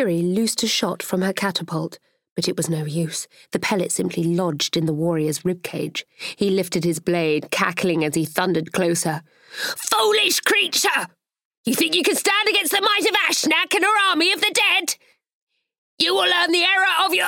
Kiri loosed a shot from her catapult, but it was no use. The pellet simply lodged in the warrior's ribcage. He lifted his blade, cackling as he thundered closer. "Foolish creature! You think you can stand against the might of Ashnak and her army of the dead? You will learn the error of your...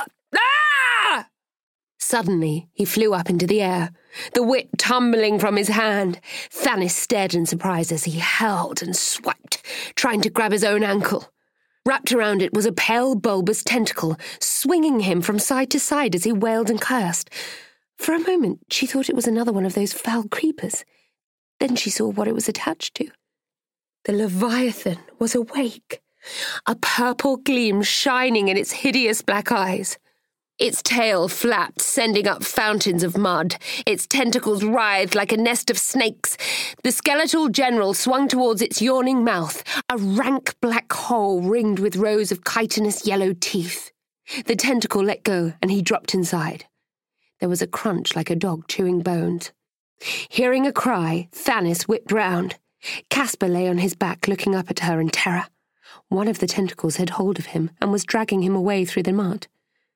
Ah!" Suddenly, he flew up into the air, the whip tumbling from his hand. Thanis stared in surprise as he held and swiped, trying to grab his own ankle. Wrapped around it was a pale, bulbous tentacle, swinging him from side to side as he wailed and cursed. For a moment, she thought it was another one of those foul creepers. Then she saw what it was attached to. The Leviathan was awake, a purple gleam shining in its hideous black eyes. Its tail flapped, sending up fountains of mud. Its tentacles writhed like a nest of snakes. The skeletal general swung towards its yawning mouth, a rank black hole ringed with rows of chitinous yellow teeth. The tentacle let go, and he dropped inside. There was a crunch like a dog chewing bones. Hearing a cry, Thanis whipped round. Caspar lay on his back, looking up at her in terror. One of the tentacles had hold of him and was dragging him away through the mud.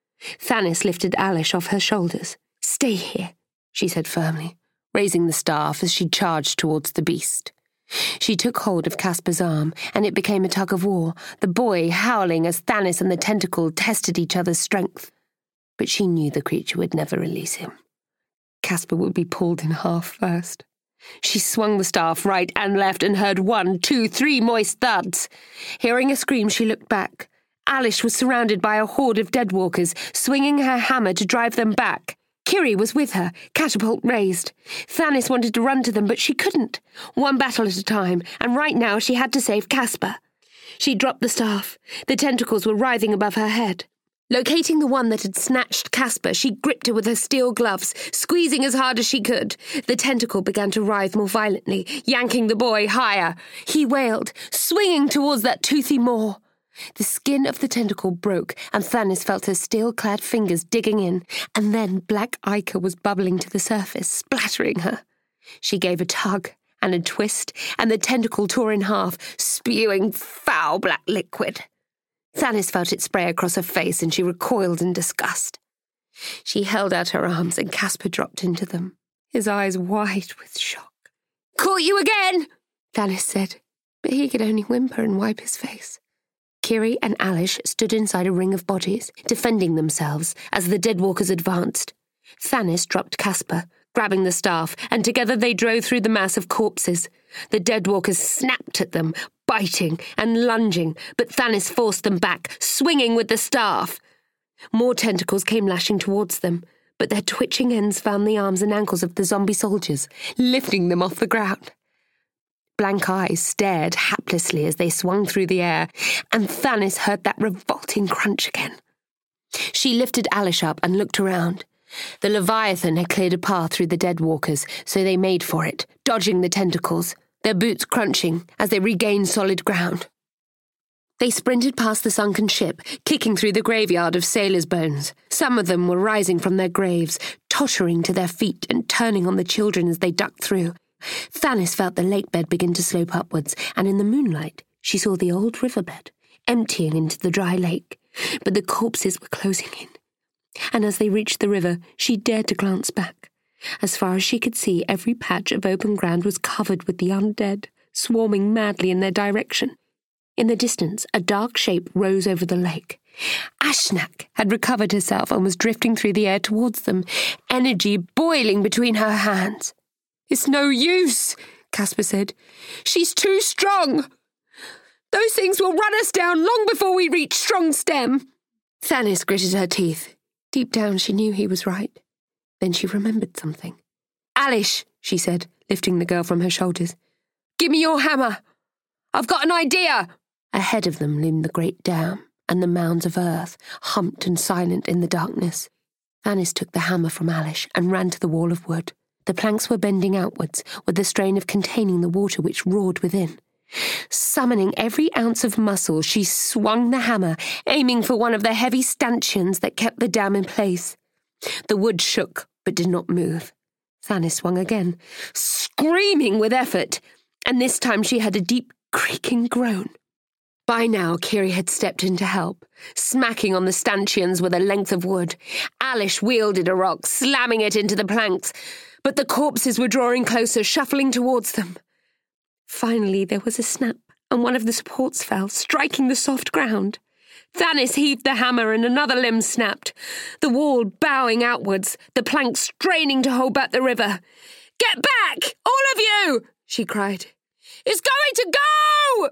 Thanis lifted Alish off her shoulders. "Stay here," she said firmly, raising the staff as she charged towards the beast. She took hold of Caspar's arm, and it became a tug-of-war, the boy howling as Thanis and the tentacle tested each other's strength. But she knew the creature would never release him. Caspar would be pulled in half first. She swung the staff right and left and heard 1, 2, 3 moist thuds. Hearing a scream, she looked back. Alish was surrounded by a horde of deadwalkers, swinging her hammer to drive them back. Kiri was with her, catapult raised. Thanis wanted to run to them, but she couldn't. One battle at a time, and right now she had to save Caspar. She dropped the staff. The tentacles were writhing above her head. Locating the one that had snatched Caspar, she gripped it with her steel gloves, squeezing as hard as she could. The tentacle began to writhe more violently, yanking the boy higher. He wailed, swinging towards that toothy maw. The skin of the tentacle broke, and Thanis felt her steel-clad fingers digging in, and then black ichor was bubbling to the surface, splattering her. She gave a tug and a twist, and the tentacle tore in half, spewing foul black liquid. Thanis felt it spray across her face, and she recoiled in disgust. She held out her arms, and Caspar dropped into them, his eyes wide with shock. "Caught you again!" Thanis said, but he could only whimper and wipe his face. Kiri and Alish stood inside a ring of bodies, defending themselves as the deadwalkers advanced. Thanis dropped Caspar, grabbing the staff, and together they drove through the mass of corpses. The deadwalkers snapped at them, biting and lunging, but Thanis forced them back, swinging with the staff. More tentacles came lashing towards them, but their twitching ends found the arms and ankles of the zombie soldiers, lifting them off the ground. Blank eyes stared haplessly as they swung through the air, and Thanis heard that revolting crunch again. She lifted Alish up and looked around. The Leviathan had cleared a path through the dead walkers, so they made for it, dodging the tentacles, their boots crunching as they regained solid ground. They sprinted past the sunken ship, kicking through the graveyard of sailors' bones. Some of them were rising from their graves, tottering to their feet and turning on the children as they ducked through. Thanis felt the lake bed begin to slope upwards, and in the moonlight she saw the old riverbed, emptying into the dry lake, but the corpses were closing in. And as they reached the river, she dared to glance back. As far as she could see, every patch of open ground was covered with the undead, swarming madly in their direction. In the distance, a dark shape rose over the lake. Ashnak had recovered herself and was drifting through the air towards them, energy boiling between her hands. "It's no use," Caspar said. "She's too strong. Those things will run us down long before we reach Strong Stem." Thanis gritted her teeth. Deep down she knew he was right. Then she remembered something. "Alish," she said, lifting the girl from her shoulders. "Give me your hammer. I've got an idea." Ahead of them loomed the great dam, and the mounds of earth, humped and silent in the darkness. Thanis took the hammer from Alish and ran to the wall of wood. The planks were bending outwards, with the strain of containing the water which roared within. Summoning every ounce of muscle, she swung the hammer, aiming for one of the heavy stanchions that kept the dam in place. The wood shook, but did not move. Thanis swung again, screaming with effort, and this time she heard a deep, creaking groan. By now, Kiri had stepped in to help, smacking on the stanchions with a length of wood. Alish wielded a rock, slamming it into the planks, but the corpses were drawing closer, shuffling towards them. Finally, there was a snap, and one of the supports fell, striking the soft ground. Thanis heaved the hammer and another limb snapped, the wall bowing outwards, the planks straining to hold back the river. "Get back, all of you!" she cried. "It's going to go!"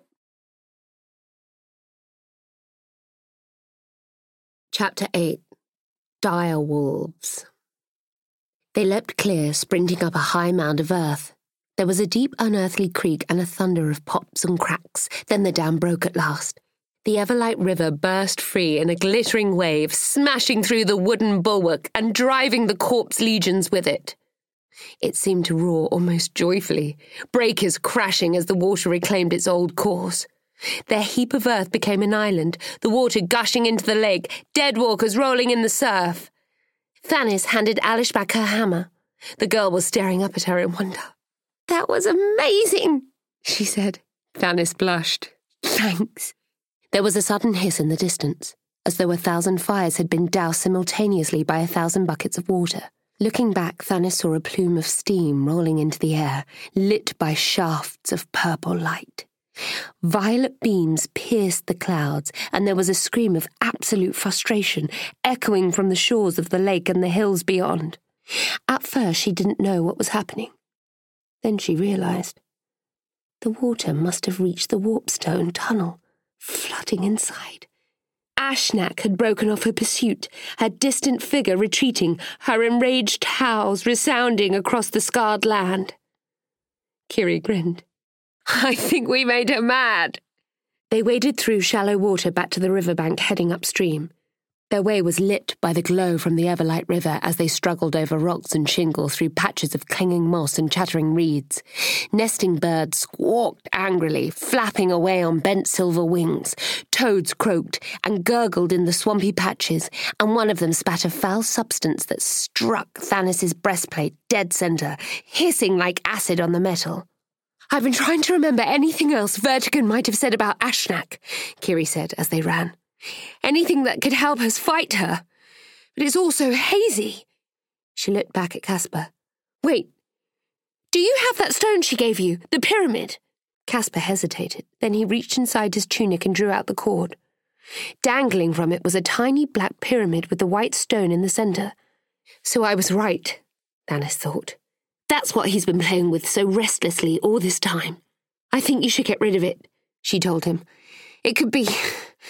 Chapter 8. Dire Wolves. They leapt clear, sprinting up a high mound of earth. There was a deep, unearthly creak and a thunder of pops and cracks. Then the dam broke at last. The Everlight River burst free in a glittering wave, smashing through the wooden bulwark and driving the corpse legions with it. It seemed to roar almost joyfully, breakers crashing as the water reclaimed its old course. Their heap of earth became an island, the water gushing into the lake, dead walkers rolling in the surf. Thanis handed Alish back her hammer. The girl was staring up at her in wonder. "That was amazing," she said. Thanis blushed. "Thanks." There was a sudden hiss in the distance, as though 1,000 fires had been doused simultaneously by 1,000 buckets of water. Looking back, Thanis saw a plume of steam rolling into the air, lit by shafts of purple light. Violet beams pierced the clouds, and there was a scream of absolute frustration echoing from the shores of the lake and the hills beyond. At first, she didn't know what was happening. Then she realized. The water must have reached the warpstone tunnel, flooding inside. Ashnak had broken off her pursuit, her distant figure retreating, her enraged howls resounding across the scarred land. Kiri grinned. "I think we made her mad." They waded through shallow water back to the riverbank, heading upstream. Their way was lit by the glow from the Everlight River as they struggled over rocks and shingle through patches of clinging moss and chattering reeds. Nesting birds squawked angrily, flapping away on bent silver wings. Toads croaked and gurgled in the swampy patches, and one of them spat a foul substance that struck Thanis's breastplate dead center, hissing like acid on the metal. "I've been trying to remember anything else Vertigan might have said about Ashnak," Kiri said as they ran. "Anything that could help us fight her. But it's all so hazy." She looked back at Caspar. "Wait, do you have that stone she gave you, the pyramid?" Caspar hesitated. Then he reached inside his tunic and drew out the cord. Dangling from it was a tiny black pyramid with the white stone in the center. "So I was right," Thanis thought. "That's what he's been playing with so restlessly all this time. I think you should get rid of it," she told him. "It could be,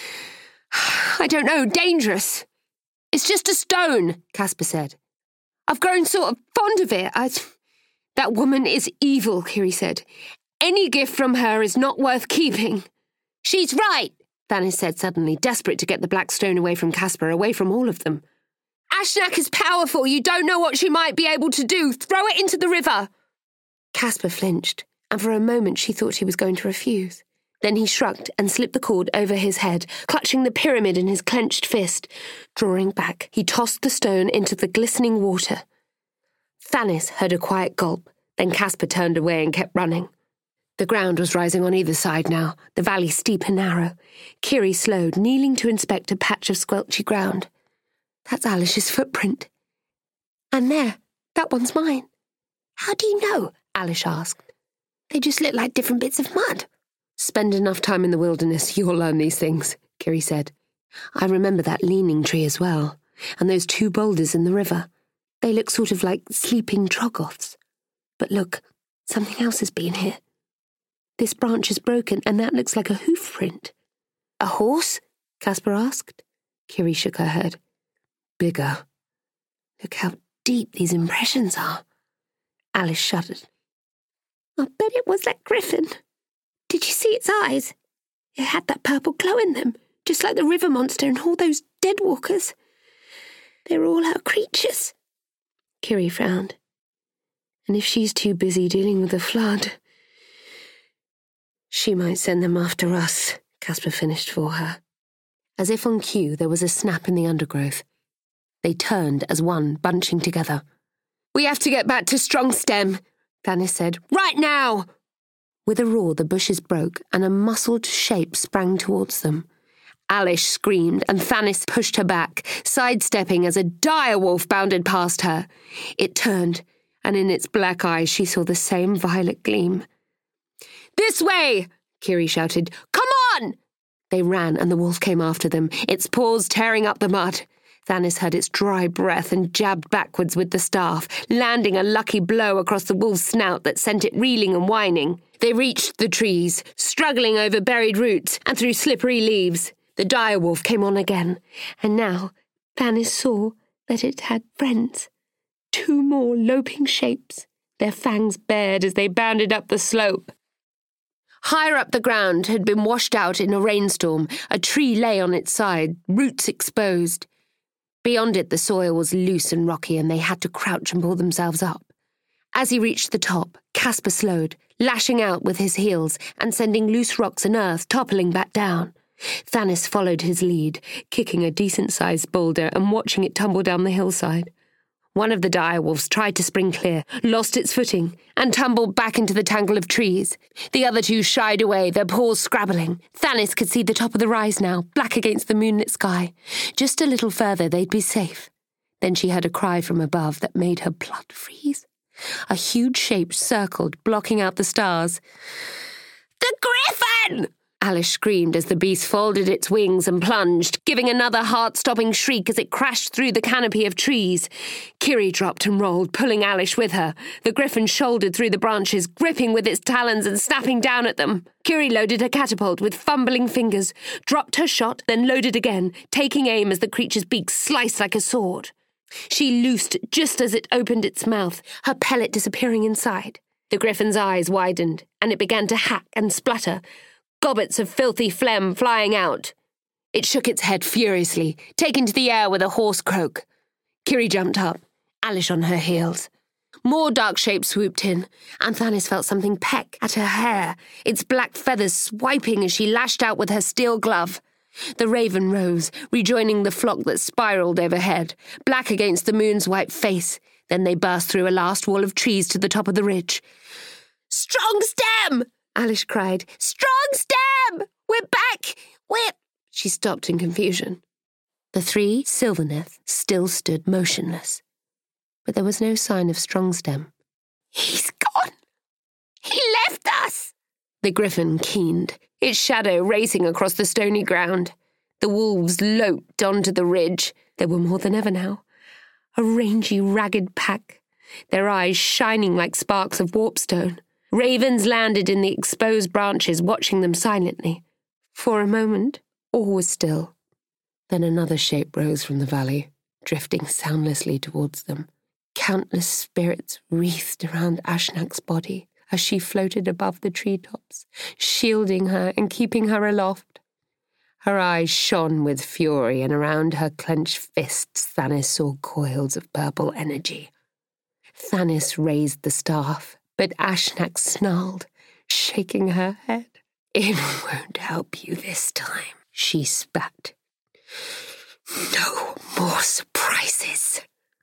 I don't know, dangerous." "It's just a stone," Caspar said. "I've grown sort of fond of it. That woman is evil," Kiri said. "Any gift from her is not worth keeping." "She's right," Thanis said suddenly, desperate to get the black stone away from Caspar, away from all of them. "Ashnak is powerful. You don't know what she might be able to do. Throw it into the river." Caspar flinched, and for a moment she thought he was going to refuse. Then he shrugged and slipped the cord over his head, clutching the pyramid in his clenched fist. Drawing back, he tossed the stone into the glistening water. Thanis heard a quiet gulp, then Caspar turned away and kept running. The ground was rising on either side now, the valley steep and narrow. Kiri slowed, kneeling to inspect a patch of squelchy ground. "That's Alish's footprint. And there, that one's mine." "How do you know?" Alish asked. "They just look like different bits of mud." "Spend enough time in the wilderness, you'll learn these things," Kiri said. "I remember that leaning tree as well, and those 2 boulders in the river. They look sort of like sleeping troggoths. But look, something else has been here. This branch is broken, and that looks like a hoof print." "A horse?" Caspar asked. Kiri shook her head. "Bigger. Look how deep these impressions are." Alish shuddered. "I bet it was that griffin. Did you see its eyes? It had that purple glow in them, just like the river monster and all those dead walkers. They're all our creatures." Kiri frowned. "And if she's too busy dealing with the flood, she might send them after us," Caspar finished for her. As if on cue, there was a snap in the undergrowth. They turned as one, bunching together. "We have to get back to Strongstem," Thanis said. "Right now!" With a roar, the bushes broke and a muscled shape sprang towards them. Alish screamed and Thanis pushed her back, sidestepping as a dire wolf bounded past her. It turned, and in its black eyes she saw the same violet gleam. "This way!" Kiri shouted. "Come on!" They ran, and the wolf came after them, its paws tearing up the mud. Thanis heard its dry breath and jabbed backwards with the staff, landing a lucky blow across the wolf's snout that sent it reeling and whining. They reached the trees, struggling over buried roots and through slippery leaves. The dire wolf came on again, and now Thanis saw that it had friends. 2 more loping shapes, their fangs bared as they bounded up the slope. Higher up the ground had been washed out in a rainstorm. A tree lay on its side, roots exposed. Beyond it, the soil was loose and rocky, and they had to crouch and pull themselves up. As he reached the top, Caspar slowed, lashing out with his heels and sending loose rocks and earth toppling back down. Thanis followed his lead, kicking a decent-sized boulder and watching it tumble down the hillside. One of the direwolves tried to spring clear, lost its footing, and tumbled back into the tangle of trees. The other 2 shied away, their paws scrabbling. Thanis could see the top of the rise now, black against the moonlit sky. Just a little further, they'd be safe. Then she heard a cry from above that made her blood freeze. A huge shape circled, blocking out the stars. "The griffin!" Alish screamed as the beast folded its wings and plunged, giving another heart-stopping shriek as it crashed through the canopy of trees. Kiri dropped and rolled, pulling Alish with her. The griffin shouldered through the branches, gripping with its talons and snapping down at them. Kiri loaded her catapult with fumbling fingers, dropped her shot, then loaded again, taking aim as the creature's beak sliced like a sword. She loosed just as it opened its mouth, her pellet disappearing inside. The griffin's eyes widened, and it began to hack and splutter, gobbets of filthy phlegm flying out. It shook its head furiously, taken to the air with a hoarse croak. Kiri jumped up, Alish on her heels. More dark shapes swooped in, and Thanis felt something peck at her hair, its black feathers swiping as she lashed out with her steel glove. The raven rose, rejoining the flock that spiraled overhead, black against the moon's white face. Then they burst through a last wall of trees to the top of the ridge. "Strong stem!" Alish cried. "Strong stem! We're back! She stopped in confusion. The 3 Sylvaneth still stood motionless, but there was no sign of Strongstem. "He's gone! He left us!" The griffin keened, its shadow racing across the stony ground. The wolves loped onto the ridge. There were more than ever now. A rangy, ragged pack, their eyes shining like sparks of warpstone. Ravens landed in the exposed branches, watching them silently. For a moment, all was still. Then another shape rose from the valley, drifting soundlessly towards them. Countless spirits wreathed around Ashnak's body as she floated above the treetops, shielding her and keeping her aloft. Her eyes shone with fury, and around her clenched fists Thanis saw coils of purple energy. Thanis raised the staff, but Ashnak snarled, shaking her head. "It won't help you this time," she spat. "No more surprises.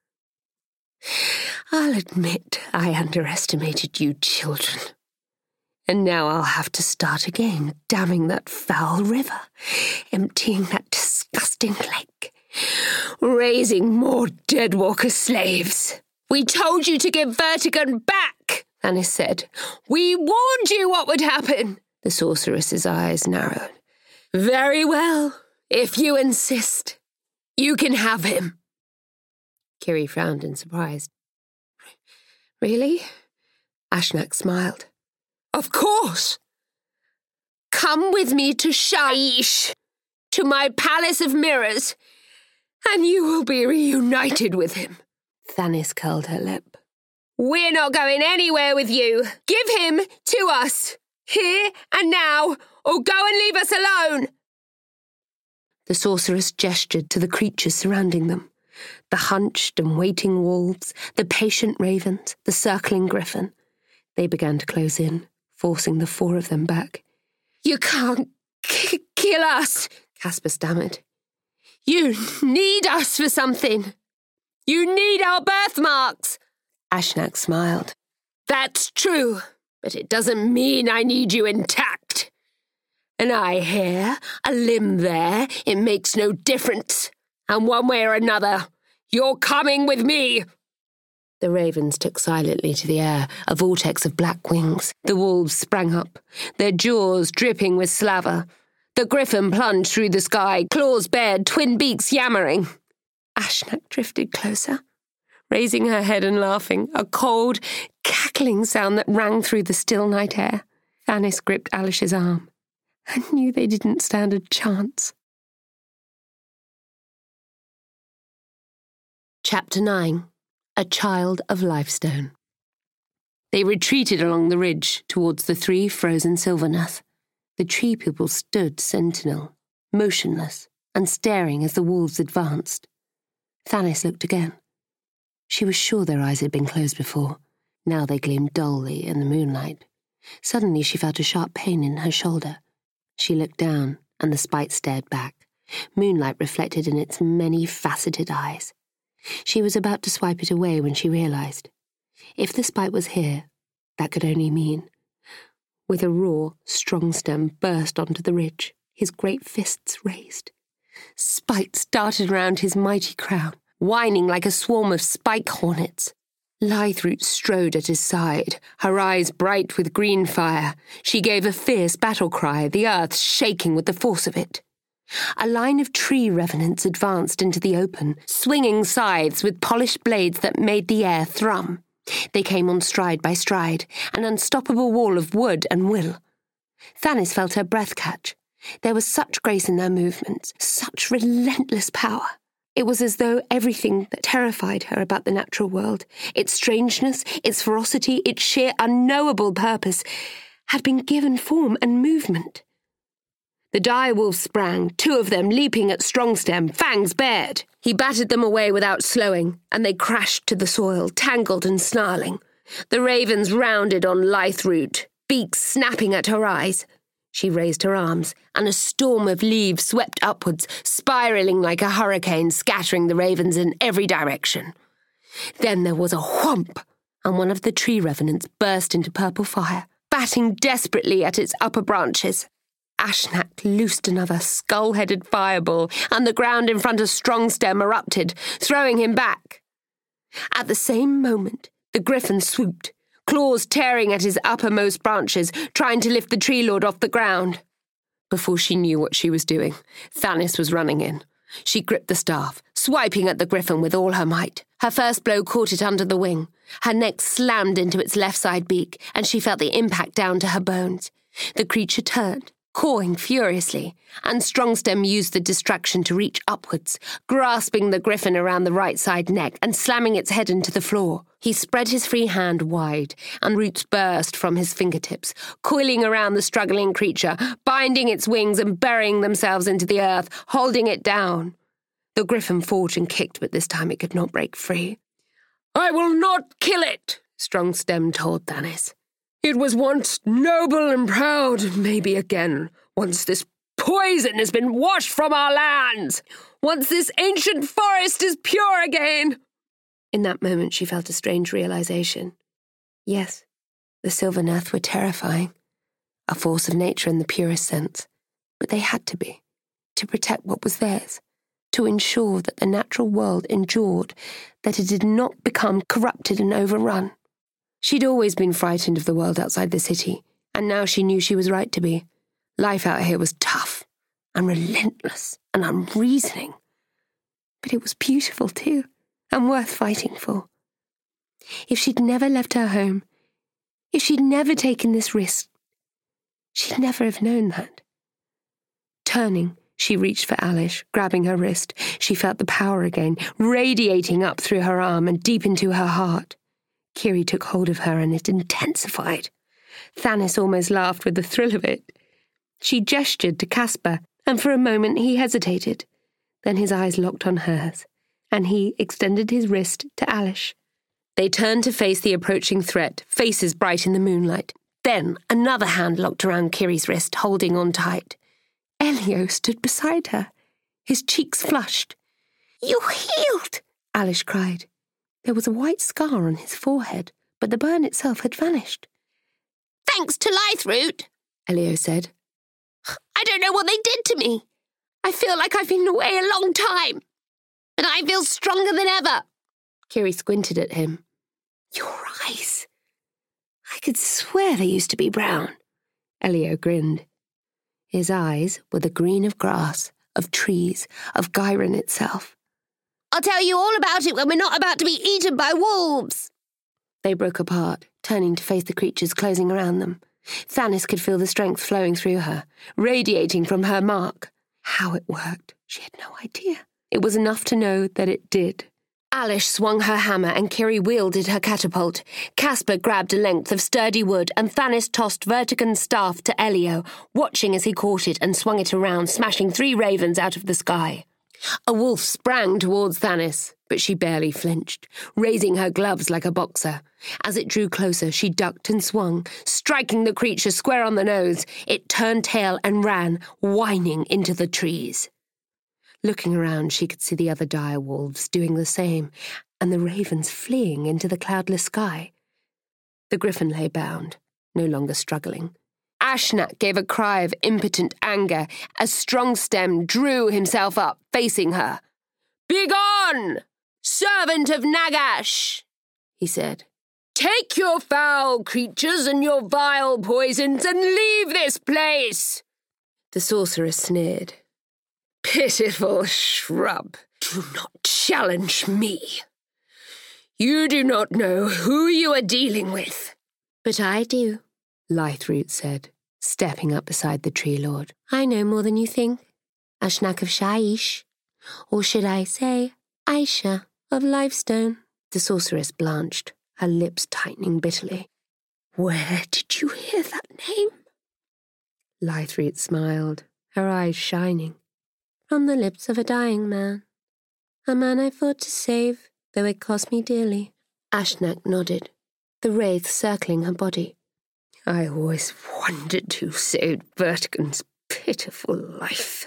I'll admit I underestimated you children. And now I'll have to start again, damming that foul river, emptying that disgusting lake, raising more Deadwalker slaves. We told you to give Vertigan back," Thanis said. "We warned you what would happen." The sorceress's eyes narrowed. "Very well. If you insist, you can have him." Kiri frowned in surprise. "Really?" Ashnak smiled. "Of course. Come with me to Shaiish, to my palace of mirrors, and you will be reunited with him." Thanis curled her lip. "We're not going anywhere with you. Give him to us, here and now, or go and leave us alone." The sorceress gestured to the creatures surrounding them. The hunched and waiting wolves, the patient ravens, the circling griffin. They began to close in, forcing the 4 of them back. "You can't kill us," Caspar stammered. "You need us for something. You need our birthmarks." Ashnak smiled. "That's true, but it doesn't mean I need you intact. An eye here, a limb there, it makes no difference. And one way or another, you're coming with me." The ravens took silently to the air, a vortex of black wings. The wolves sprang up, their jaws dripping with slaver. The griffin plunged through the sky, claws bared, twin beaks yammering. Ashnak drifted closer, raising her head and laughing, a cold, cackling sound that rang through the still night air. Thanis gripped Alish's arm and knew they didn't stand a chance. Chapter 9. A Child of Lifestone. They retreated along the ridge towards the 3 frozen Sylvaneth. The tree people stood sentinel, motionless, and staring as the wolves advanced. Thanis looked again. She was sure their eyes had been closed before. Now they gleamed dully in the moonlight. Suddenly she felt a sharp pain in her shoulder. She looked down, and the spite stared back, moonlight reflected in its many-faceted eyes. She was about to swipe it away when she realized. If the spite was here, that could only mean. With a roar, Strongstem burst onto the ridge, his great fists raised. Spikes darted around his mighty crown, whining like a swarm of spike hornets. Lightroot strode at his side, her eyes bright with green fire. She gave a fierce battle cry, the earth shaking with the force of it. A line of tree revenants advanced into the open, swinging scythes with polished blades that made the air thrum. They came on stride by stride, an unstoppable wall of wood and will. Thanis felt her breath catch. There was such grace in their movements, such relentless power. It was as though everything that terrified her about the natural world, its strangeness, its ferocity, its sheer unknowable purpose, had been given form and movement. The direwolves sprang, 2 of them leaping at Strongstem, fangs bared. He battered them away without slowing, and they crashed to the soil, tangled and snarling. The ravens rounded on Lightroot, beaks snapping at her eyes. She raised her arms, and a storm of leaves swept upwards, spiraling like a hurricane, scattering the ravens in every direction. Then there was a whomp, and one of the tree revenants burst into purple fire, batting desperately at its upper branches. Ashnak loosed another skull-headed fireball, and the ground in front of Strongstem erupted, throwing him back. At the same moment, the griffin swooped, claws tearing at his uppermost branches, trying to lift the tree lord off the ground. Before she knew what she was doing, Thanis was running in. She gripped the staff, swiping at the griffin with all her might. Her first blow caught it under the wing. Her neck slammed into its left side beak, and she felt the impact down to her bones. The creature turned, cawing furiously, and Strongstem used the distraction to reach upwards, grasping the griffin around the right side neck and slamming its head into the floor. He spread his free hand wide, and roots burst from his fingertips, coiling around the struggling creature, binding its wings and burying themselves into the earth, holding it down. The griffin fought and kicked, but this time it could not break free. "I will not kill it," Strongstem told Thanis. "It was once noble and proud, maybe again, once this poison has been washed from our lands, once this ancient forest is pure again." In that moment she felt a strange realization. Yes, the Sylvaneth were terrifying, a force of nature in the purest sense, but they had to be, to protect what was theirs, to ensure that the natural world endured, that it did not become corrupted and overrun. She'd always been frightened of the world outside the city, and now she knew she was right to be. Life out here was tough and relentless and unreasoning. But it was beautiful too, and worth fighting for. If she'd never left her home, if she'd never taken this risk, she'd never have known that. Turning, she reached for Alish, grabbing her wrist. She felt the power again, radiating up through her arm and deep into her heart. Kiri took hold of her, and it intensified. Thanis almost laughed with the thrill of it. She gestured to Caspar, and for a moment he hesitated. Then his eyes locked on hers, and he extended his wrist to Alish. They turned to face the approaching threat, faces bright in the moonlight. Then another hand locked around Kiri's wrist, holding on tight. Elio stood beside her, his cheeks flushed. "You healed!" Alish cried. There was a white scar on his forehead, but the burn itself had vanished. thanks to Lythroot, Elio said. I don't know what they did to me. I feel like I've been away a long time, but I feel stronger than ever. Kiri squinted at him. Your eyes. I could swear they used to be brown. Elio grinned. His eyes were the green of grass, of trees, of Ghyron itself. I'll tell you all about it when we're not about to be eaten by wolves. They broke apart, turning to face the creatures closing around them. Thanis could feel the strength flowing through her, radiating from her mark. How it worked, she had no idea. It was enough to know that it did. Alish swung her hammer and Kiri wielded her catapult. Caspar grabbed a length of sturdy wood and Thanis tossed Vertigon's staff to Elio, watching as he caught it and swung it around, smashing 3 ravens out of the sky. A wolf sprang towards Thanis, but she barely flinched, raising her gloves like a boxer. As it drew closer, she ducked and swung, striking the creature square on the nose. It turned tail and ran, whining into the trees. Looking around, she could see the other dire wolves doing the same, and the ravens fleeing into the cloudless sky. The griffin lay bound, no longer struggling. Ashnak gave a cry of impotent anger as Strongstem drew himself up, facing her. "Begone, servant of Nagash," he said. "Take your foul creatures and your vile poisons and leave this place." The sorceress sneered. "Pitiful shrub, do not challenge me. You do not know who you are dealing with." "But I do," Lythroot said, stepping up beside the Tree Lord. "I know more than you think. Ashnak of Shaish, or should I say, Aisha of Lifestone." The sorceress blanched, her lips tightening bitterly. "Where did you hear that name?" Lythroot smiled, her eyes shining. "From the lips of a dying man. A man I fought to save, though it cost me dearly." Ashnak nodded, the wraith circling her body. "I always wondered who saved Vertigon's pitiful life.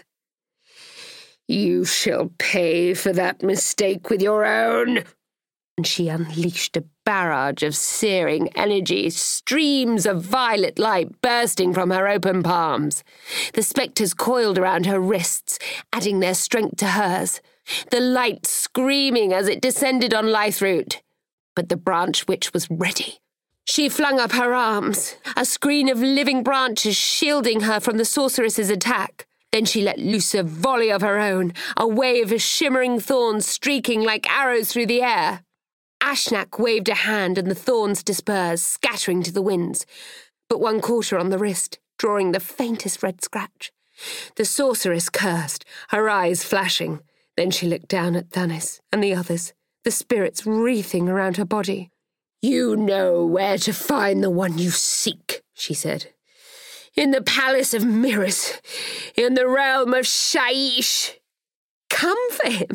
You shall pay for that mistake with your own." And she unleashed a barrage of searing energy, streams of violet light bursting from her open palms. The spectres coiled around her wrists, adding their strength to hers, the light screaming as it descended on Lythroot. But the branch witch was ready. She flung up her arms, a screen of living branches shielding her from the sorceress's attack. Then she let loose a volley of her own, a wave of shimmering thorns streaking like arrows through the air. Ashnak waved a hand and the thorns dispersed, scattering to the winds, but one caught her on the wrist, drawing the faintest red scratch. The sorceress cursed, her eyes flashing. Then she looked down at Thanis and the others, the spirits wreathing around her body. "You know where to find the one you seek," she said. "In the Palace of Mirrors, in the realm of Shaish. Come for him,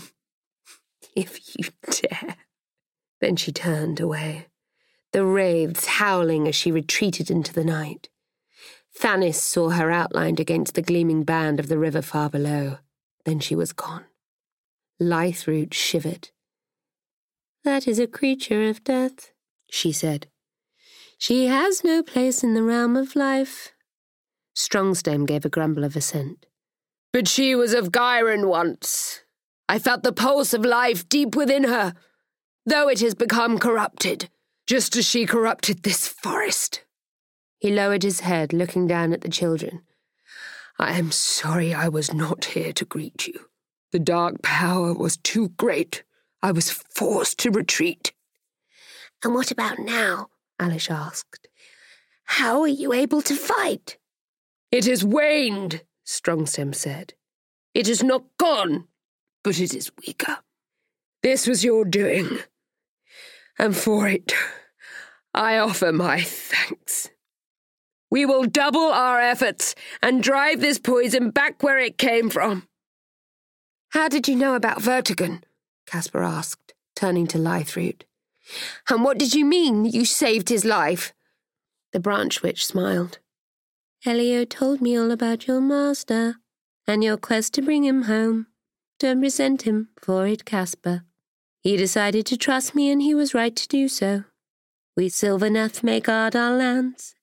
if you dare." Then she turned away, the wraiths howling as she retreated into the night. Thanis saw her outlined against the gleaming band of the river far below. Then she was gone. Lythroot shivered. "That is a creature of death," she said. "She has no place in the realm of life." Strongstem gave a grumble of assent. "But she was of Ghyron once. I felt the pulse of life deep within her, though it has become corrupted, just as she corrupted this forest." He lowered his head, looking down at the children. "I am sorry I was not here to greet you. The dark power was too great. I was forced to retreat." "And what about now?" Alish asked. "How are you able to fight?" "It has waned," Strongstem said. "It is not gone, but it is weaker. This was your doing, and for it, I offer my thanks. We will double our efforts and drive this poison back where it came from." "How did you know about Vertigon?" Caspar asked, turning to Lythroot. "And what did you mean you saved his life?" The branch witch smiled. "Elio told me all about your master, and your quest to bring him home. Don't resent him for it, Caspar. He decided to trust me, and he was right to do so. We Sylvaneth may guard our lands,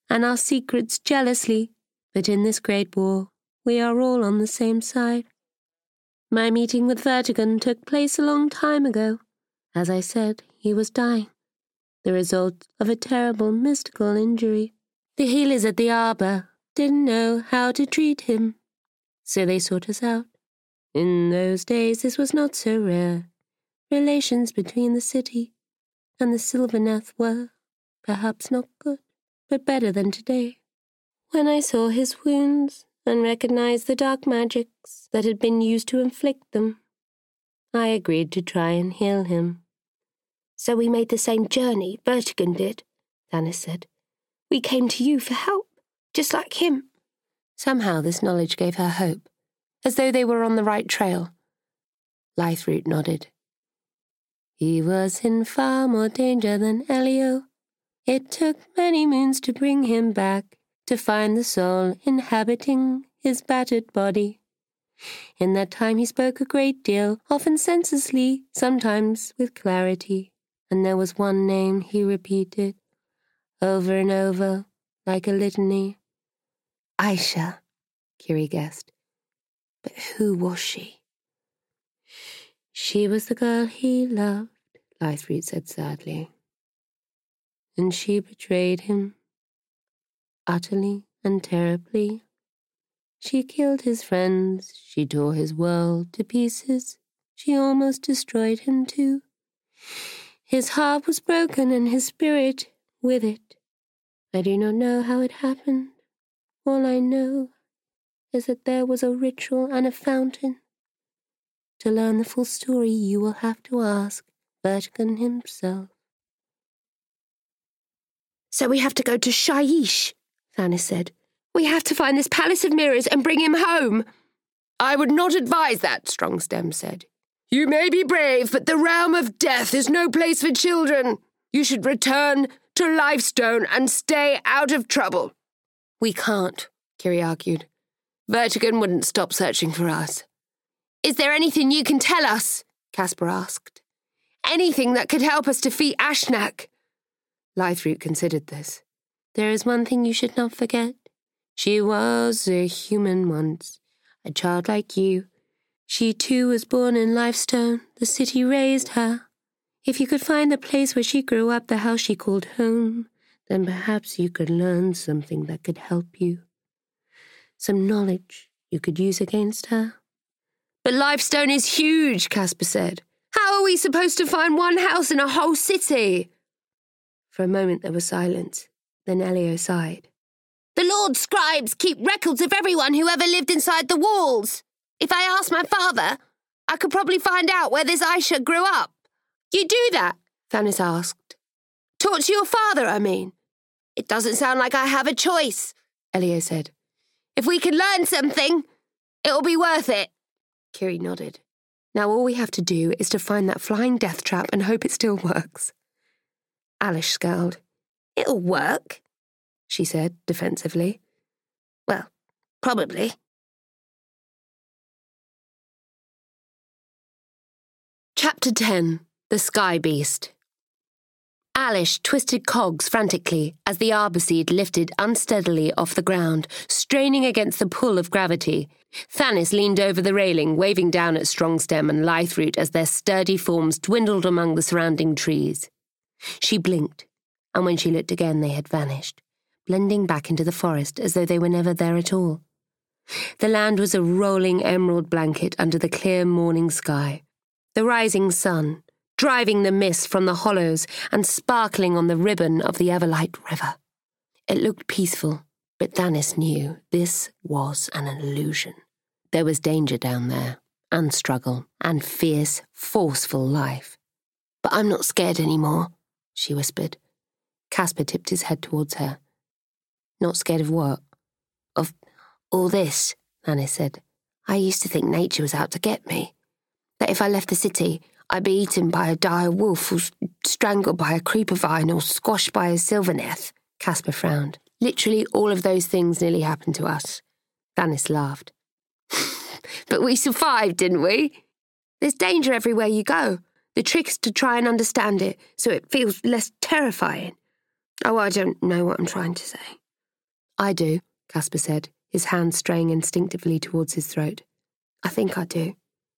and our secrets jealously, but in this great war, we are all on the same side. My meeting with Vertigan took place a long time ago. As I said, he was dying, the result of a terrible mystical injury. The healers at the Arbor didn't know how to treat him, so they sought us out. In those days, this was not so rare. Relations between the city and the Sylvaneth were, perhaps not good, but better than today. When I saw his wounds and recognized the dark magics that had been used to inflict them, I agreed to try and heal him. So we made the same journey Vertigan did, Thanis said. We came to you for help, just like him. Somehow this knowledge gave her hope, as though they were on the right trail. Lythroot nodded. He was in far more danger than Elio. It took many moons to bring him back, to find the soul inhabiting his battered body. In that time he spoke a great deal, often senselessly, sometimes with clarity, and there was one name he repeated, over and over, like a litany. Aisha, Kiri guessed. But who was she? She was the girl he loved, Lythroot said sadly. And she betrayed him, utterly and terribly. She killed his friends, she tore his world to pieces, she almost destroyed him too. His heart was broken and his spirit with it. I do not know how it happened. All I know is that there was a ritual and a fountain. To learn the full story, you will have to ask Vertigan himself. So we have to go to Shyish, Thanis said. We have to find this Palace of Mirrors and bring him home. I would not advise that, Strongstem said. You may be brave, but the realm of death is no place for children. You should return to Lifestone and stay out of trouble. We can't, Kiri argued. Vertigan wouldn't stop searching for us. Is there anything you can tell us? Caspar asked. Anything that could help us defeat Ashnak? Lythroot considered this. There is one thing you should not forget. She was a human once, a child like you. She too was born in Lifestone. The city raised her. If you could find the place where she grew up, the house she called home, then perhaps you could learn something that could help you. Some knowledge you could use against her. But Lifestone is huge, Caspar said. How are we supposed to find one house in a whole city? For a moment there was silence. Then Elio sighed. The Lord Scribes keep records of everyone who ever lived inside the walls. If I asked my father, I could probably find out where this Aisha grew up. You do that? Thanis asked. Talk to your father, I mean. It doesn't sound like I have a choice, Elio said. If we can learn something, it'll be worth it. Kiri nodded. Now all we have to do is to find that flying death trap and hope it still works. Alish scowled. It'll work, she said defensively. Well, probably. Chapter 10. The Sky Beast. Alish twisted cogs frantically as the Arborseed lifted unsteadily off the ground, straining against the pull of gravity. Thanis leaned over the railing, waving down at Strongstem and Lythroot as their sturdy forms dwindled among the surrounding trees. She blinked, and when she looked again they had vanished, blending back into the forest as though they were never there at all. The land was a rolling emerald blanket under the clear morning sky. The rising sun, driving the mist from the hollows and sparkling on the ribbon of the Everlight River. It looked peaceful, but Thanis knew this was an illusion. There was danger down there, and struggle, and fierce, forceful life. But I'm not scared anymore, she whispered. Caspar tipped his head towards her. Not scared of what? Of all this, Thanis said. I used to think nature was out to get me. That if I left the city, I'd be eaten by a dire wolf or strangled by a creeper vine or squashed by a Sylvaneth. Caspar frowned. Literally all of those things nearly happened to us. Thanis laughed. But we survived, didn't we? There's danger everywhere you go. The trick is to try and understand it so it feels less terrifying. Oh, I don't know what I'm trying to say. I do, Caspar said, his hand straying instinctively towards his throat. I think I do.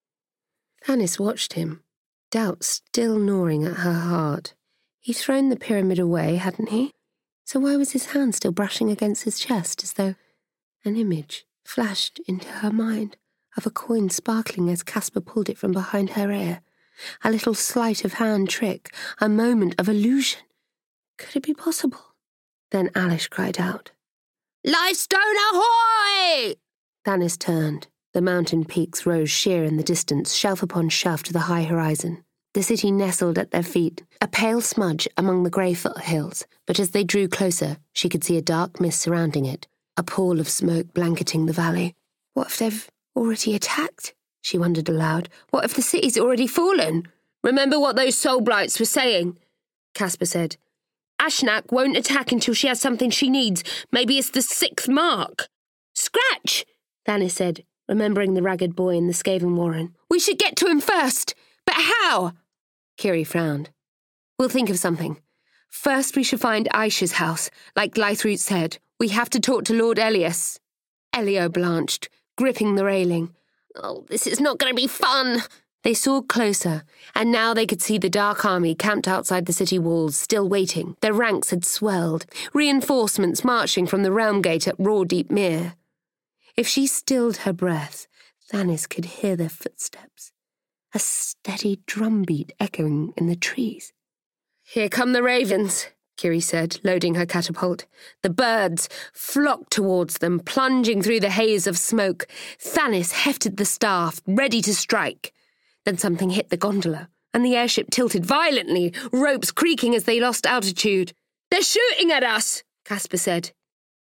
Thanis watched him, doubt still gnawing at her heart. He'd thrown the pyramid away, hadn't he? So why was his hand still brushing against his chest, as though an image flashed into her mind of a coin sparkling as Caspar pulled it from behind her ear? A little sleight of hand trick, a moment of illusion. Could it be possible? Then Alish cried out, "Lifestone ahoy!" Thanis turned. The mountain peaks rose sheer in the distance, shelf upon shelf to the high horizon. The city nestled at their feet, a pale smudge among the grey foothills, but as they drew closer, she could see a dark mist surrounding it, a pall of smoke blanketing the valley. What if they've already attacked? She wondered aloud. What if the city's already fallen? Remember what those soul blights were saying, Caspar said. Ashnak won't attack until she has something she needs. Maybe it's the 6th mark. Scratch, Thanis said, remembering the ragged boy in the Skaven warren. We should get to him first. But how? Kiri frowned. We'll think of something. First we should find Aisha's house. Like Lythroot said, we have to talk to Lord Elias. Elio blanched, gripping the railing. Oh, this is not going to be fun. They saw closer, and now they could see the dark army camped outside the city walls, still waiting. Their ranks had swelled, reinforcements marching from the realm gate at Rawdeep Mere. If she stilled her breath, Thanis could hear their footsteps, a steady drumbeat echoing in the trees. Here come the ravens, Kiri said, loading her catapult. The birds flocked towards them, plunging through the haze of smoke. Thanis hefted the staff, ready to strike. Then something hit the gondola, and the airship tilted violently, ropes creaking as they lost altitude. They're shooting at us, Caspar said.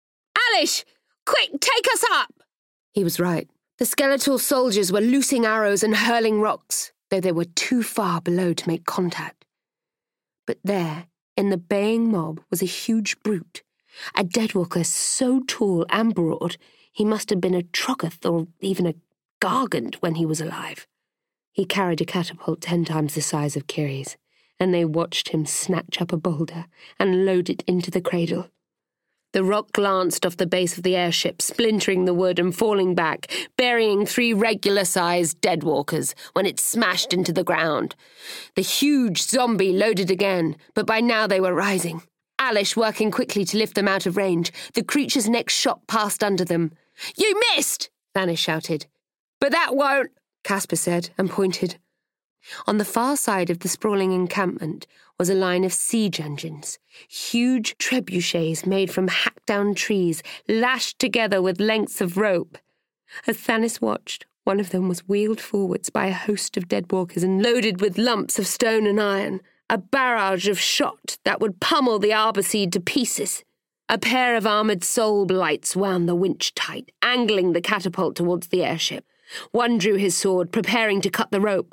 Alish, quick, take us up! He was right. The skeletal soldiers were loosing arrows and hurling rocks, though they were too far below to make contact. But there, in the baying mob, was a huge brute, a deadwalker so tall and broad he must have been a Troggoth or even a Gargant when he was alive. He carried a catapult 10 times the size of Kiri's, and they watched him snatch up a boulder and load it into the cradle. The rock glanced off the base of the airship, splintering the wood and falling back, burying 3 regular-sized deadwalkers when it smashed into the ground. The huge zombie loaded again, but by now they were rising. Alish working quickly to lift them out of range. The creature's next shot passed under them. You missed! Thanis shouted. But that won't, Caspar said and pointed. On the far side of the sprawling encampment was a line of siege engines, huge trebuchets made from hacked-down trees, lashed together with lengths of rope. As Thanis watched, one of them was wheeled forwards by a host of deadwalkers and loaded with lumps of stone and iron, a barrage of shot that would pummel the Arborseed to pieces. A pair of armoured soul blights wound the winch tight, angling the catapult towards the airship. One drew his sword, preparing to cut the rope.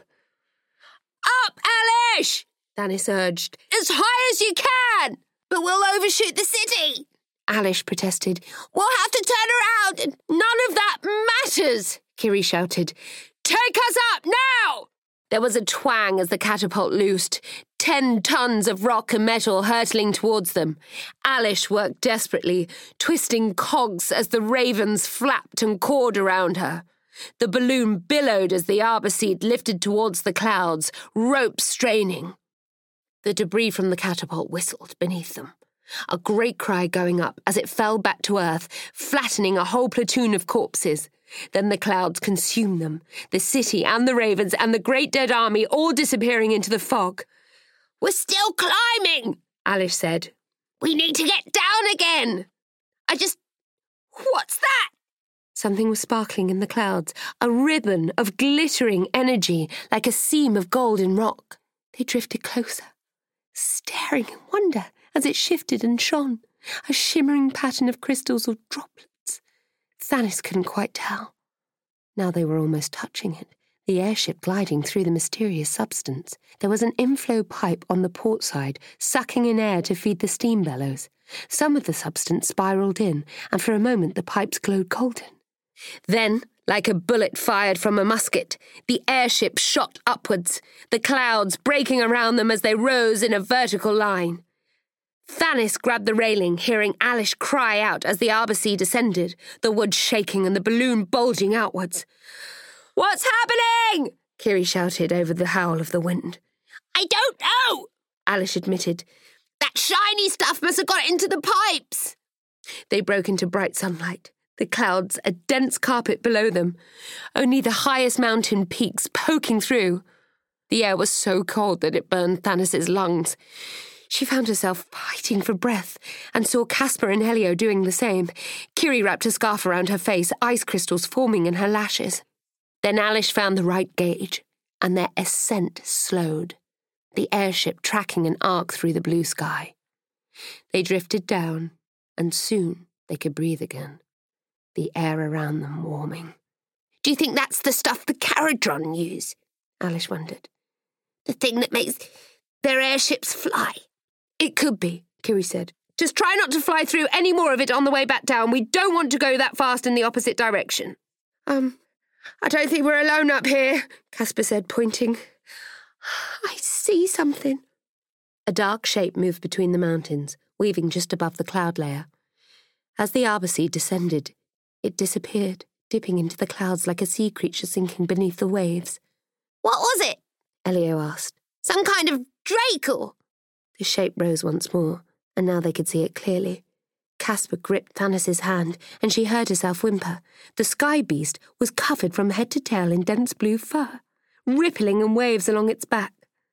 Up, Alish! Thanis urged. As high as you can! But we'll overshoot the city! Alish protested. We'll have to turn around, and none of that matters, Kiri shouted. Take us up, now! There was a twang as the catapult loosed, 10 tons of rock and metal hurtling towards them. Alish worked desperately, twisting cogs as the ravens flapped and cawed around her. The balloon billowed as the Arborseed lifted towards the clouds, ropes straining. The debris from the catapult whistled beneath them, a great cry going up as it fell back to earth, flattening a whole platoon of corpses. Then the clouds consumed them, the city and the ravens and the great dead army all disappearing into the fog. We're still climbing, Alish said. We need to get down again. What's that? Something was sparkling in the clouds, a ribbon of glittering energy like a seam of golden rock. They drifted closer, staring in wonder as it shifted and shone, a shimmering pattern of crystals or droplets. Thanis couldn't quite tell. Now they were almost touching it, the airship gliding through the mysterious substance. There was an inflow pipe on the port side, sucking in air to feed the steam bellows. Some of the substance spiraled in, and for a moment the pipes glowed golden. Then, like a bullet fired from a musket, the airship shot upwards, the clouds breaking around them as they rose in a vertical line. Thanis grabbed the railing, hearing Alish cry out as the arborseed descended, the wood shaking and the balloon bulging outwards. "What's happening?" Kiri shouted over the howl of the wind. "I don't know," Alish admitted. "That shiny stuff must have got into the pipes." They broke into bright sunlight, the clouds a dense carpet below them, only the highest mountain peaks poking through. The air was so cold that it burned Thanis's lungs. She found herself fighting for breath and saw Caspar and Helio doing the same. Kiri wrapped a scarf around her face, ice crystals forming in her lashes. Then Alish found the right gauge, and their ascent slowed, the airship tracking an arc through the blue sky. They drifted down, and soon they could breathe again, the air around them warming. "Do you think that's the stuff the Caradron use?" Alish wondered. "The thing that makes their airships fly?" "It could be," Kiri said. "Just try not to fly through any more of it on the way back down. We don't want to go that fast in the opposite direction." I don't think we're alone up here," Caspar said, pointing. "I see something." A dark shape moved between the mountains, weaving just above the cloud layer. As the arborseed descended, it disappeared, dipping into the clouds like a sea creature sinking beneath the waves. "What was it?" Elio asked. "Some kind of drake or—" The shape rose once more, and now they could see it clearly. Caspar gripped Thanis's hand, and she heard herself whimper. The sky beast was covered from head to tail in dense blue fur, rippling in waves along its back.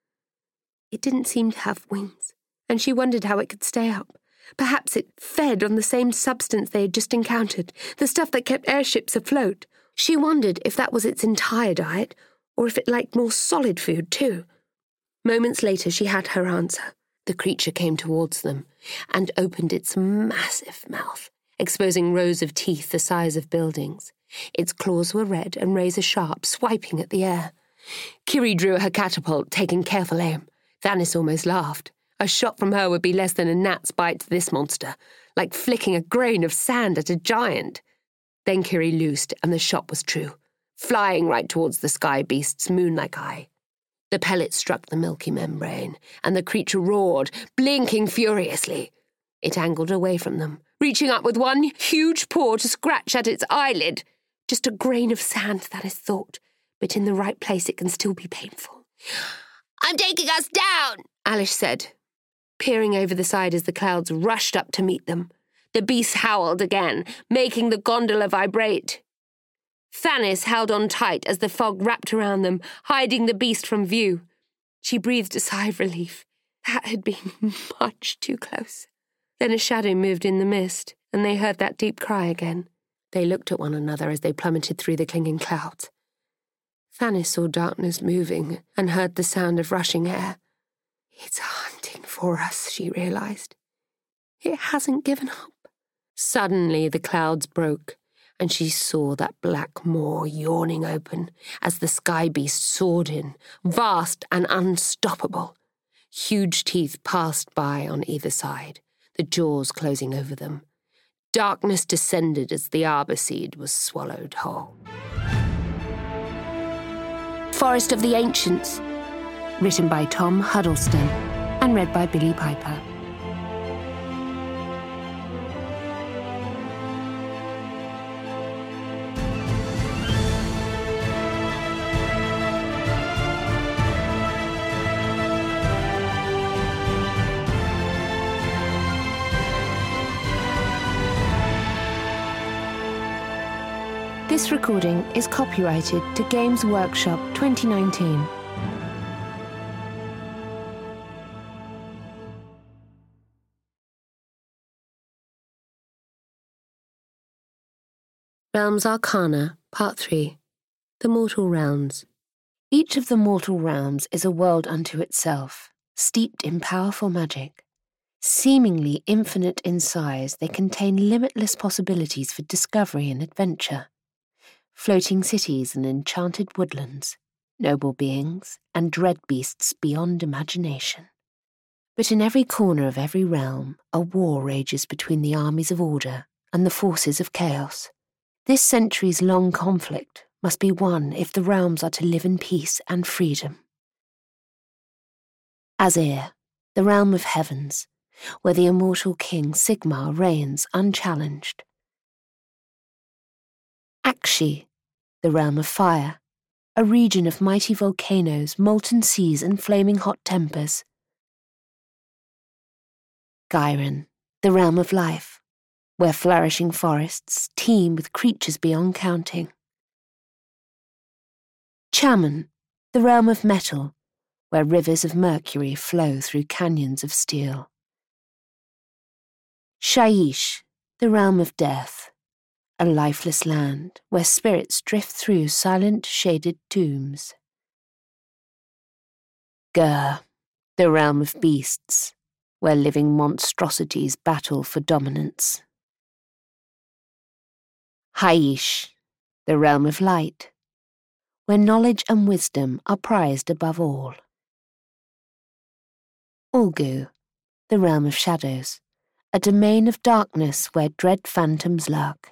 It didn't seem to have wings, and she wondered how it could stay up. Perhaps it fed on the same substance they had just encountered, the stuff that kept airships afloat. She wondered if that was its entire diet, or if it liked more solid food too. Moments later she had her answer. The creature came towards them and opened its massive mouth, exposing rows of teeth the size of buildings. Its claws were red and razor-sharp, swiping at the air. Kiri drew her catapult, taking careful aim. Thanis almost laughed. A shot from her would be less than a gnat's bite to this monster, like flicking a grain of sand at a giant. Then Kiri loosed, and the shot was true, flying right towards the sky beast's moon-like eye. The pellet struck the milky membrane, and the creature roared, blinking furiously. It angled away from them, reaching up with one huge paw to scratch at its eyelid. Just a grain of sand, Thanis thought, but in the right place it can still be painful. "I'm taking us down," Alish said, peering over the side as the clouds rushed up to meet them. The beast howled again, making the gondola vibrate. Thanis held on tight as the fog wrapped around them, hiding the beast from view. She breathed a sigh of relief. That had been much too close. Then a shadow moved in the mist, and they heard that deep cry again. They looked at one another as they plummeted through the clinging clouds. Thanis saw darkness moving and heard the sound of rushing air. "It's hunting for us," she realized. "It hasn't given up." Suddenly the clouds broke, and she saw that black maw yawning open as the sky beast soared in, vast and unstoppable. Huge teeth passed by on either side, the jaws closing over them. Darkness descended as the arborseed was swallowed whole. Forest of the Ancients, written by Tom Huddleston and read by Billy Piper. This recording is copyrighted to Games Workshop 2019. Realms Arcana, Part 3. The Mortal Realms. Each of the mortal realms is a world unto itself, steeped in powerful magic. Seemingly infinite in size, they contain limitless possibilities for discovery and adventure. Floating cities and enchanted woodlands, noble beings, and dread beasts beyond imagination. But in every corner of every realm, a war rages between the armies of order and the forces of chaos. This centuries-long conflict must be won if the realms are to live in peace and freedom. Azir, the realm of heavens, where the immortal king Sigmar reigns unchallenged. Aqshy, the realm of fire, a region of mighty volcanoes, molten seas and flaming hot tempers. Ghyran, the realm of life, where flourishing forests teem with creatures beyond counting. Chaman, the realm of metal, where rivers of mercury flow through canyons of steel. Shyish, the realm of death, a lifeless land where spirits drift through silent, shaded tombs. Gur, the realm of beasts, where living monstrosities battle for dominance. Haish, the realm of light, where knowledge and wisdom are prized above all. Ulgu, the realm of shadows, a domain of darkness where dread phantoms lurk.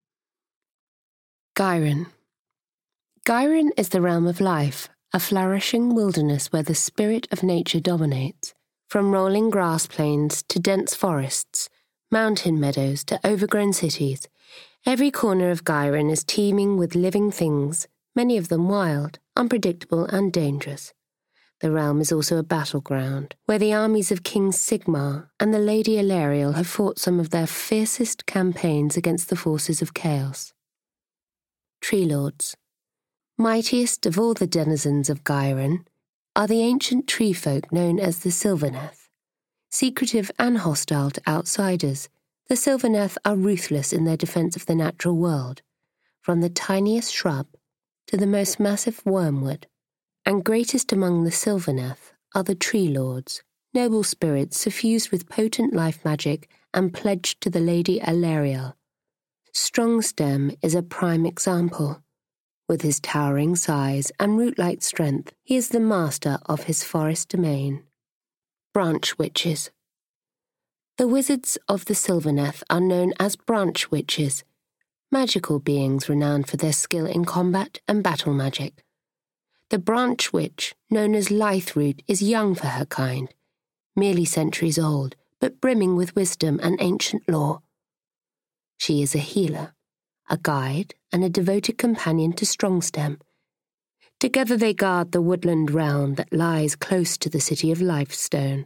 Ghyran. Ghyran is the realm of life, a flourishing wilderness where the spirit of nature dominates. From rolling grass plains to dense forests, mountain meadows to overgrown cities, every corner of Ghyran is teeming with living things, many of them wild, unpredictable and dangerous. The realm is also a battleground, where the armies of King Sigmar and the Lady Alarielle have fought some of their fiercest campaigns against the forces of chaos. Tree Lords. Mightiest of all the denizens of Ghyran are the ancient tree folk known as the Sylvaneth. Secretive and hostile to outsiders, the Sylvaneth are ruthless in their defense of the natural world, from the tiniest shrub to the most massive wormwood. And greatest among the Sylvaneth are the Tree Lords, noble spirits suffused with potent life magic and pledged to the Lady Alarielle. Strongstem is a prime example. With his towering size and root-like strength, he is the master of his forest domain. Branch Witches. The wizards of the Sylvaneth are known as Branch Witches, magical beings renowned for their skill in combat and battle magic. The Branch Witch, known as Lythroot, is young for her kind, merely centuries old, but brimming with wisdom and ancient lore. She is a healer, a guide, and a devoted companion to Strongstem. Together they guard the woodland realm that lies close to the city of Lifestone.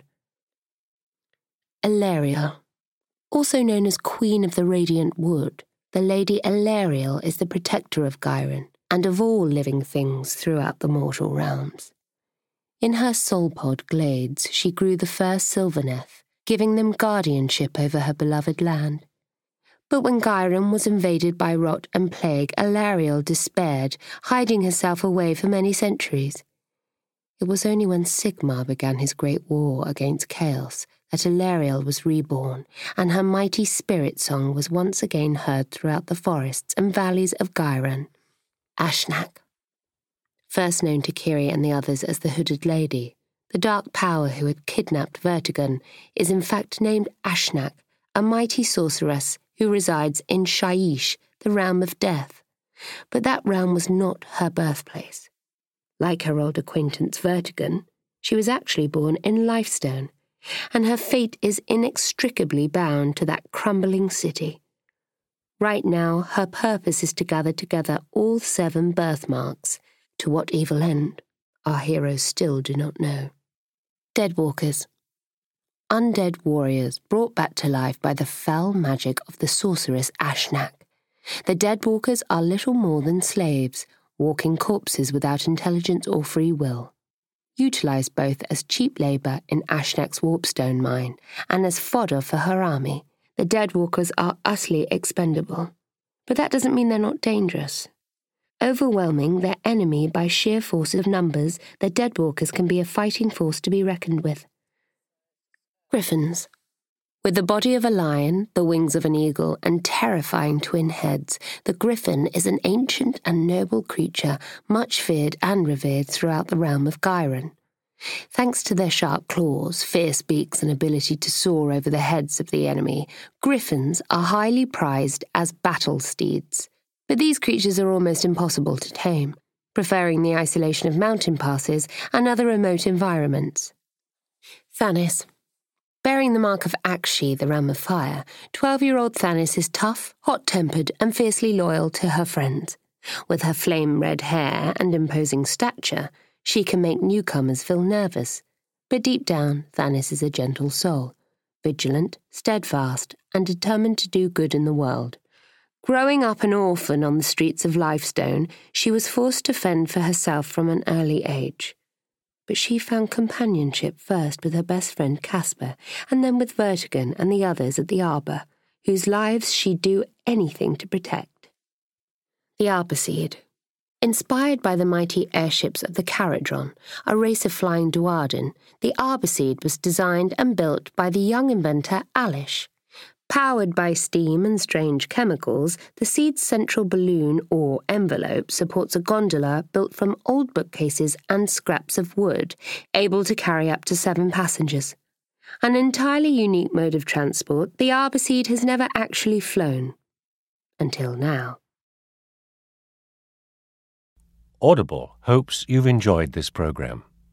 Alarielle. Also known as Queen of the Radiant Wood, the Lady Alarielle is the protector of Ghyran and of all living things throughout the mortal realms. In her soul-pod glades she grew the first Sylvaneth, giving them guardianship over her beloved land. But when Ghyran was invaded by rot and plague, Alarielle despaired, hiding herself away for many centuries. It was only when Sigmar began his great war against chaos that Alarielle was reborn, and her mighty spirit song was once again heard throughout the forests and valleys of Ghyran. Ashnak. First known to Kiri and the others as the Hooded Lady, the dark power who had kidnapped Vertigon is in fact named Ashnak, a mighty sorceress who resides in Shyish, the realm of death. But that realm was not her birthplace. Like her old acquaintance Vertigon, she was actually born in Lifestone, and her fate is inextricably bound to that crumbling city. Right now, her purpose is to gather together all 7 birthmarks. To what evil end, our heroes still do not know. Deadwalkers. Undead warriors brought back to life by the foul magic of the sorceress Ashnak. The Deadwalkers are little more than slaves, walking corpses without intelligence or free will. Utilised both as cheap labour in Ashnak's warpstone mine and as fodder for her army, the Deadwalkers are utterly expendable. But that doesn't mean they're not dangerous. Overwhelming their enemy by sheer force of numbers, the Deadwalkers can be a fighting force to be reckoned with. Griffins. With the body of a lion, the wings of an eagle, and terrifying twin heads, the griffin is an ancient and noble creature, much feared and revered throughout the realm of Ghyran. Thanks to their sharp claws, fierce beaks, and ability to soar over the heads of the enemy, griffins are highly prized as battle steeds. But these creatures are almost impossible to tame, preferring the isolation of mountain passes and other remote environments. Thanis. Bearing the mark of Akshi, the Ram of Fire, 12-year-old Thanis is tough, hot-tempered, and fiercely loyal to her friends. With her flame-red hair and imposing stature, she can make newcomers feel nervous. But deep down, Thanis is a gentle soul, vigilant, steadfast, and determined to do good in the world. Growing up an orphan on the streets of Lifestone, she was forced to fend for herself from an early age. But she found companionship first with her best friend Caspar, and then with Vertigan and the others at the Arbor, whose lives she'd do anything to protect. The Arborseed. Inspired by the mighty airships of the Caradron, a race of flying Duardin, the Arborseed was designed and built by the young inventor Alish. Powered by steam and strange chemicals, the seed's central balloon or envelope supports a gondola built from old bookcases and scraps of wood, able to carry up to 7 passengers. An entirely unique mode of transport, the Arborseed has never actually flown. Until now. Audible hopes you've enjoyed this program.